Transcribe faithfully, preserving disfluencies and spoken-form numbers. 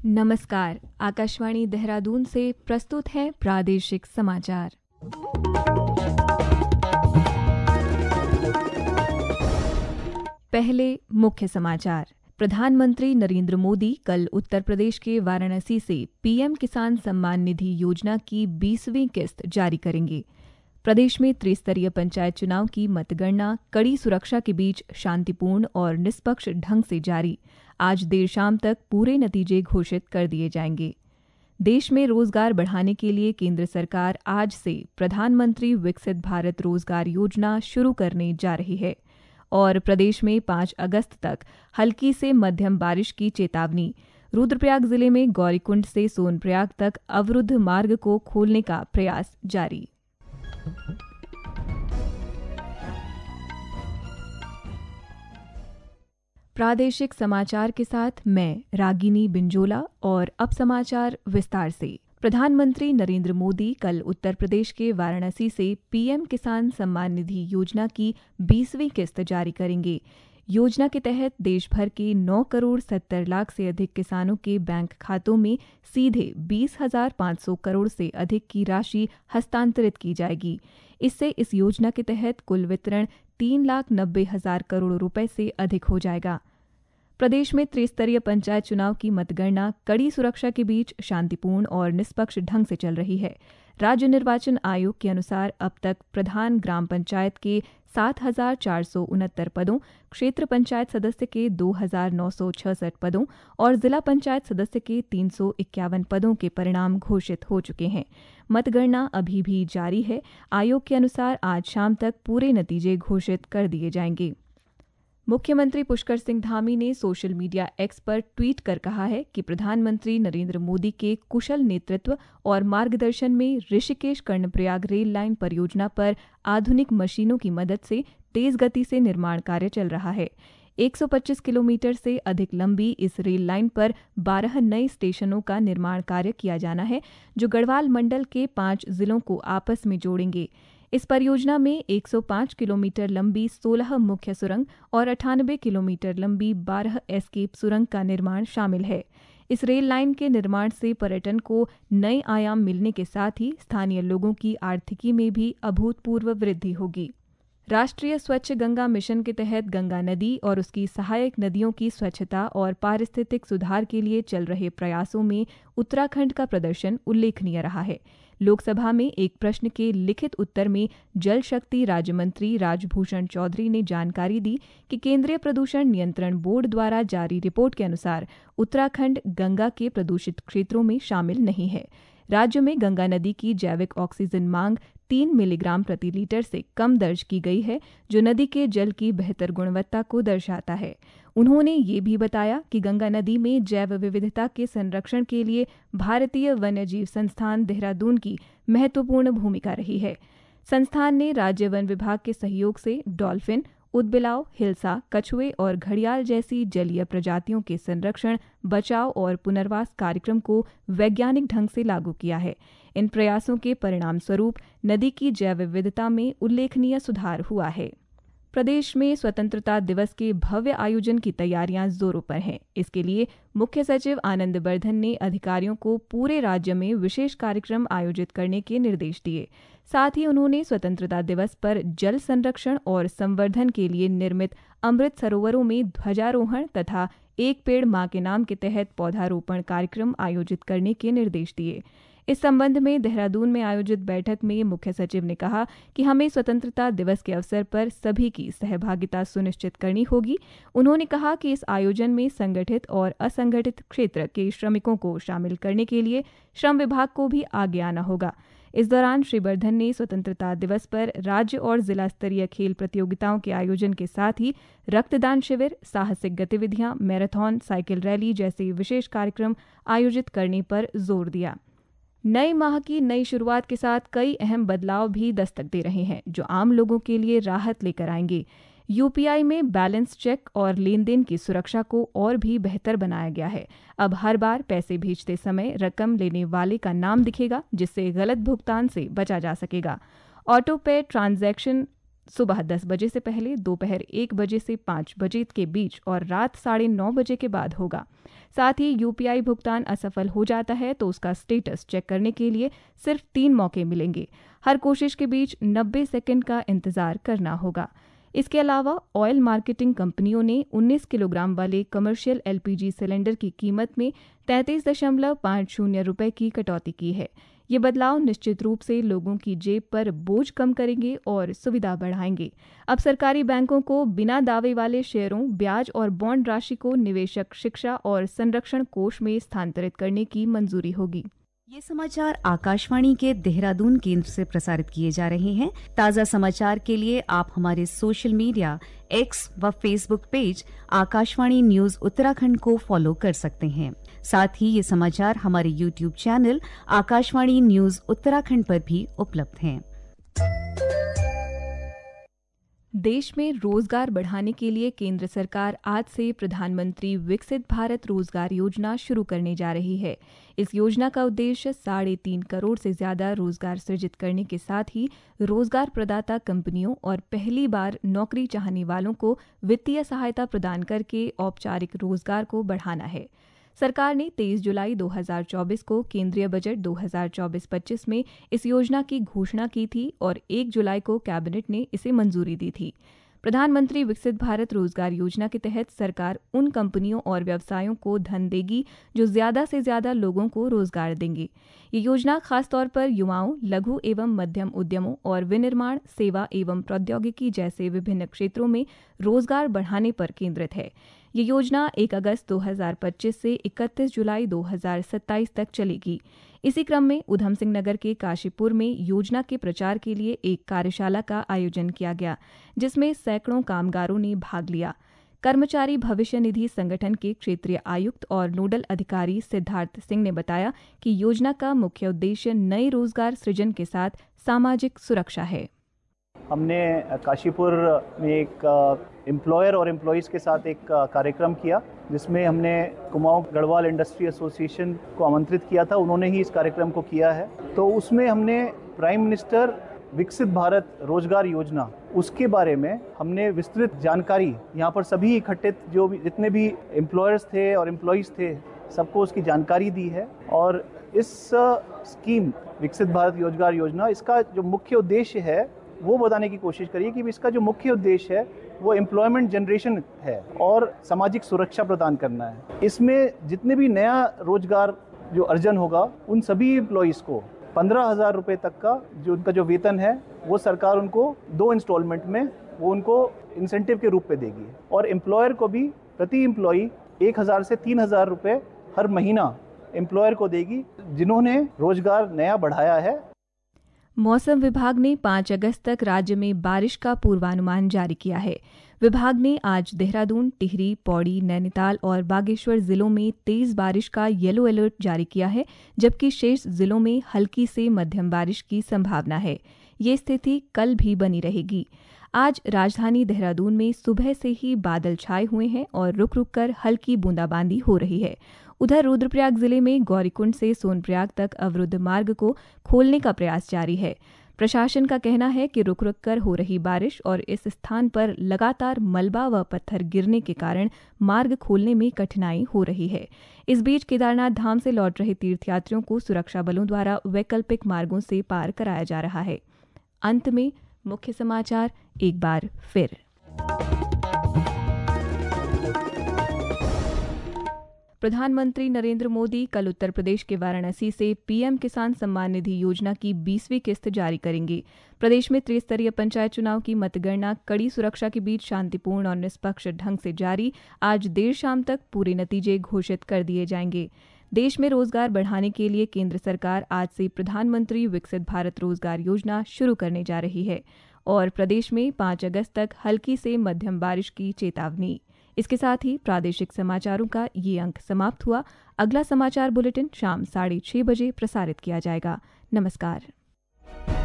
नमस्कार, आकाशवाणी देहरादून से प्रस्तुत है प्रादेशिक समाचार। पहले मुख्य समाचार। प्रधानमंत्री नरेंद्र मोदी कल उत्तर प्रदेश के वाराणसी से पीएम किसान सम्मान निधि योजना की बीसवीं किस्त जारी करेंगे। प्रदेश में त्रिस्तरीय पंचायत चुनाव की मतगणना कड़ी सुरक्षा के बीच शांतिपूर्ण और निष्पक्ष ढंग से जारी। आज देर शाम तक पूरे नतीजे घोषित कर दिए जाएंगे। देश में रोजगार बढ़ाने के लिए केंद्र सरकार आज से प्रधानमंत्री विकसित भारत रोजगार योजना शुरू करने जा रही है और प्रदेश में पाँच अगस्त तक हल्की से मध्यम बारिश की चेतावनी। रुद्रप्रयाग जिले में गौरीकुंड से सोनप्रयाग तक अवरुद्ध मार्ग को खोलने का प्रयास जारी। प्रादेशिक समाचार के साथ मैं रागिनी बिंजोला और अब समाचार विस्तार से। प्रधानमंत्री नरेंद्र मोदी कल उत्तर प्रदेश के वाराणसी से पीएम किसान सम्मान निधि योजना की बीसवीं किस्त जारी करेंगे। योजना के तहत देश भर के नौ करोड़ सत्तर लाख से अधिक किसानों के बैंक खातों में सीधे बीस हजार पाँच सौ करोड़ से अधिक की राशि हस्तांतरित की जाएगी। इससे इस योजना के तहत कुल वितरण तीन लाख नब्बे हजार करोड़ रुपए से अधिक हो जाएगा। प्रदेश में त्रिस्तरीय पंचायत चुनाव की मतगणना कड़ी सुरक्षा के बीच शांतिपूर्ण और निष्पक्ष ढंग से चल रही है। राज्य निर्वाचन आयोग के अनुसार अब तक प्रधान ग्राम पंचायत के सात हजार चार सौ उनहत्तर पदों, क्षेत्र पंचायत सदस्य के दो हजार नौ सौ छियासठ पदों और जिला पंचायत सदस्य के तीन सौ इक्यावन पदों के परिणाम घोषित हो चुके हैं। मतगणना अभी भी जारी है। आयोग के अनुसार आज शाम तक पूरे नतीजे घोषित कर दिए जाएंगे। मुख्यमंत्री पुष्कर सिंह धामी ने सोशल मीडिया एक्स पर ट्वीट कर कहा है कि प्रधानमंत्री नरेंद्र मोदी के कुशल नेतृत्व और मार्गदर्शन में ऋषिकेश कर्णप्रयाग रेल लाइन परियोजना पर आधुनिक मशीनों की मदद से तेज गति से निर्माण कार्य चल रहा है। एक सौ पच्चीस किलोमीटर से अधिक लंबी इस रेल लाइन पर बारह नए स्टेशनों का निर्माण कार्य किया जाना है, जो गढ़वाल मंडल के पांच जिलों को आपस में जोड़ेंगे। इस परियोजना में एक सौ पाँच किलोमीटर लंबी सोलह मुख्य सुरंग और अठानबे किलोमीटर लंबी बारह एस्केप सुरंग का निर्माण शामिल है। इस रेल लाइन के निर्माण से पर्यटन को नए आयाम मिलने के साथ ही स्थानीय लोगों की आर्थिकी में भी अभूतपूर्व वृद्धि होगी। राष्ट्रीय स्वच्छ गंगा मिशन के तहत गंगा नदी और उसकी सहायक नदियों की स्वच्छता और पारिस्थितिक सुधार के लिए चल रहे प्रयासों में उत्तराखंड का प्रदर्शन उल्लेखनीय रहा है। लोकसभा में एक प्रश्न के लिखित उत्तर में जल शक्ति राज्य मंत्री राजभूषण चौधरी ने जानकारी दी कि केंद्रीय प्रदूषण नियंत्रण बोर्ड द्वारा जारी रिपोर्ट के अनुसार उत्तराखंड गंगा के प्रदूषित क्षेत्रों में शामिल नहीं है। राज्य में गंगा नदी की जैविक ऑक्सीजन मांग तीन मिलीग्राम प्रति लीटर से कम दर्ज की गई है, जो नदी के जल की बेहतर गुणवत्ता को दर्शाता है। उन्होंने ये भी बताया कि गंगा नदी में जैव विविधता के संरक्षण के लिए भारतीय वन्यजीव संस्थान देहरादून की महत्वपूर्ण भूमिका रही है। संस्थान ने राज्य वन विभाग के सहयोग से डॉल्फिन, उदबिलाव, हिल्सा, कछुए और घड़ियाल जैसी जलीय प्रजातियों के संरक्षण, बचाव और पुनर्वास कार्यक्रम को वैज्ञानिक ढंग से लागू किया है। इन प्रयासों के परिणाम स्वरूप नदी की जैव विविधता में उल्लेखनीय सुधार हुआ है। प्रदेश में स्वतंत्रता दिवस के भव्य आयोजन की तैयारियां जोरों पर हैं। इसके लिए मुख्य सचिव आनंद बर्धन ने अधिकारियों को पूरे राज्य में विशेष कार्यक्रम आयोजित करने के निर्देश दिए। साथ ही उन्होंने स्वतंत्रता दिवस पर जल संरक्षण और संवर्धन के लिए निर्मित अमृत सरोवरों में ध्वजारोहण तथा एक पेड़ मां के नाम के तहत पौधारोपण कार्यक्रम आयोजित करने के निर्देश दिए। इस संबंध में देहरादून में आयोजित बैठक में मुख्य सचिव ने कहा कि हमें स्वतंत्रता दिवस के अवसर पर सभी की सहभागिता सुनिश्चित करनी होगी। उन्होंने कहा कि इस आयोजन में संगठित और असंगठित क्षेत्र के श्रमिकों को शामिल करने के लिए श्रम विभाग को भी आगे आना होगा। इस दौरान श्री बर्धन ने स्वतंत्रता दिवस पर राज्य और जिला स्तरीय खेल प्रतियोगिताओं के आयोजन के साथ ही रक्तदान शिविर, साहसिक गतिविधियां, मैराथन, साइकिल रैली जैसे विशेष कार्यक्रम आयोजित करने पर जोर दिया। नए माह की नई शुरुआत के साथ कई अहम बदलाव भी दस्तक दे रहे हैं, जो आम लोगों के लिए राहत लेकर आएंगे। यूपीआई में बैलेंस चेक और लेन देन की सुरक्षा को और भी बेहतर बनाया गया है। अब हर बार पैसे भेजते समय रकम लेने वाले का नाम दिखेगा, जिससे गलत भुगतान से बचा जा सकेगा। ऑटो पे ट्रांजैक्शन सुबह दस बजे से पहले, दोपहर एक बजे से पाँच बजे के बीच और रात साढ़े नौ बजे के बाद होगा। साथ ही यूपीआई भुगतान असफल हो जाता है तो उसका स्टेटस चेक करने के लिए सिर्फ तीन मौके मिलेंगे। हर कोशिश के बीच नब्बे सेकंड का इंतजार करना होगा। इसके अलावा ऑयल मार्केटिंग कंपनियों ने उन्नीस किलोग्राम वाले कमर्शियल एलपीजी सिलेंडर की कीमत में तैंतीस दशमलव पाँच शून्य रुपये की कटौती की है। ये बदलाव निश्चित रूप से लोगों की जेब पर बोझ कम करेंगे और सुविधा बढ़ाएंगे। अब सरकारी बैंकों को बिना दावे वाले शेयरों, ब्याज और बॉन्ड राशि को निवेशक शिक्षा और संरक्षण कोष में स्थानांतरित करने की मंजूरी होगी। ये समाचार आकाशवाणी के देहरादून केंद्र से प्रसारित किए जा रहे हैं। ताज़ा समाचार के लिए आप हमारे सोशल मीडिया एक्स व Facebook page Akashvani news Uttarakhand को फॉलो कर सकते हैं। साथ ही ये समाचार हमारे YouTube channel Akashvani news Uttarakhand पर भी उपलब्ध हैं। देश में रोजगार बढ़ाने के लिए केंद्र सरकार आज से प्रधानमंत्री विकसित भारत रोजगार योजना शुरू करने जा रही है। इस योजना का उद्देश्य साढ़े तीन करोड़ से ज्यादा रोजगार सृजित करने के साथ ही रोजगार प्रदाता कंपनियों और पहली बार नौकरी चाहने वालों को वित्तीय सहायता प्रदान करके औपचारिक रोजगार को बढ़ाना है। सरकार ने तेईस जुलाई दो हज़ार चौबीस को केंद्रीय बजट दो हज़ार चौबीस पच्चीस में इस योजना की घोषणा की थी और एक जुलाई को कैबिनेट ने इसे मंजूरी दी थी। प्रधानमंत्री विकसित भारत रोजगार योजना के तहत सरकार उन कंपनियों और व्यवसायों को धन देगी जो ज्यादा से ज्यादा लोगों को रोजगार देंगे। ये योजना खासतौर पर युवाओं, लघु एवं मध्यम उद्यमों और विनिर्माण, सेवा एवं प्रौद्योगिकी जैसे विभिन्न क्षेत्रों में रोजगार बढ़ाने पर केंद्रित है। ये योजना एक अगस्त दो हज़ार पच्चीस से इकतीस जुलाई दो हज़ार सत्ताईस तक चलेगी। इसी क्रम में उधम सिंह नगर के काशीपुर में योजना के प्रचार के लिए एक कार्यशाला का आयोजन किया गया, जिसमें सैकड़ों कामगारों ने भाग लिया। कर्मचारी भविष्य निधि संगठन के क्षेत्रीय आयुक्त और नोडल अधिकारी सिद्धार्थ सिंह ने बताया कि योजना का मुख्य उद्देश्य नए रोजगार सृजन के साथ सामाजिक सुरक्षा है। हमने काशीपुर में एक एम्प्लॉयर और एम्प्लॉयज़ के साथ एक कार्यक्रम किया, जिसमें हमने कुमाऊं गढ़वाल इंडस्ट्री एसोसिएशन को आमंत्रित किया था। उन्होंने ही इस कार्यक्रम को किया है। तो उसमें हमने प्राइम मिनिस्टर विकसित भारत रोजगार योजना, उसके बारे में हमने विस्तृत जानकारी यहाँ पर सभी इकट्ठे जो भी जितने भी एम्प्लॉयर्स थे और एम्प्लॉयज़ थे, सबको उसकी जानकारी दी है। और इस स्कीम विकसित भारत रोजगार योजना, इसका जो मुख्य उद्देश्य है वो बताने की कोशिश करिए कि इसका जो मुख्य उद्देश्य है वो एम्प्लॉयमेंट जनरेशन है और सामाजिक सुरक्षा प्रदान करना है। इसमें जितने भी नया रोजगार जो अर्जन होगा, उन सभी एम्प्लॉयज़ को पंद्रह हज़ार रुपये तक का जो उनका जो वेतन है वो सरकार उनको दो इंस्टॉलमेंट में वो उनको इंसेंटिव के रूप में देगी। और एम्प्लॉयर को भी प्रति एम्प्लॉई एक हज़ार से तीन हज़ार रुपये हर महीना एम्प्लॉयर को देगी जिन्होंने रोजगार नया बढ़ाया है। मौसम विभाग ने पाँच अगस्त तक राज्य में बारिश का पूर्वानुमान जारी किया है। विभाग ने आज देहरादून, टिहरी, पौड़ी, नैनीताल और बागेश्वर जिलों में तेज बारिश का येलो अलर्ट जारी किया है, जबकि शेष जिलों में हल्की से मध्यम बारिश की संभावना है। ये स्थिति कल भी बनी रहेगी। आज राजधानी देहरादून में सुबह से ही बादल छाए हुए हैं और रुक रुक कर हल्की बूंदाबांदी हो रही है। उधर रुद्रप्रयाग जिले में गौरीकुंड से सोनप्रयाग तक अवरुद्ध मार्ग को खोलने का प्रयास जारी है। प्रशासन का कहना है कि रुक रुक कर हो रही बारिश और इस स्थान पर लगातार मलबा व पत्थर गिरने के कारण मार्ग खोलने में कठिनाई हो रही है। इस बीच केदारनाथ धाम से लौट रहे तीर्थयात्रियों को सुरक्षा बलों द्वारा वैकल्पिक मार्गों से पार कराया जा रहा है। अंत में मुख्य समाचार एक बार फिर। प्रधानमंत्री नरेंद्र मोदी कल उत्तर प्रदेश के वाराणसी से पीएम किसान सम्मान निधि योजना की बीसवीं किस्त जारी करेंगे। प्रदेश में त्रिस्तरीय पंचायत चुनाव की मतगणना कड़ी सुरक्षा के बीच शांतिपूर्ण और निष्पक्ष ढंग से जारी। आज देर शाम तक पूरे नतीजे घोषित कर दिए जाएंगे। देश में रोजगार बढ़ाने के लिए केंद्र सरकार आज से प्रधानमंत्री विकसित भारत रोजगार योजना शुरू करने जा रही है और प्रदेश में पाँच अगस्त तक हल्की से मध्यम बारिश की चेतावनी। इसके साथ ही प्रादेशिक समाचारों का ये अंक समाप्त हुआ। अगला समाचार बुलेटिन शाम साढ़े छह बजे प्रसारित किया जाएगा। नमस्कार।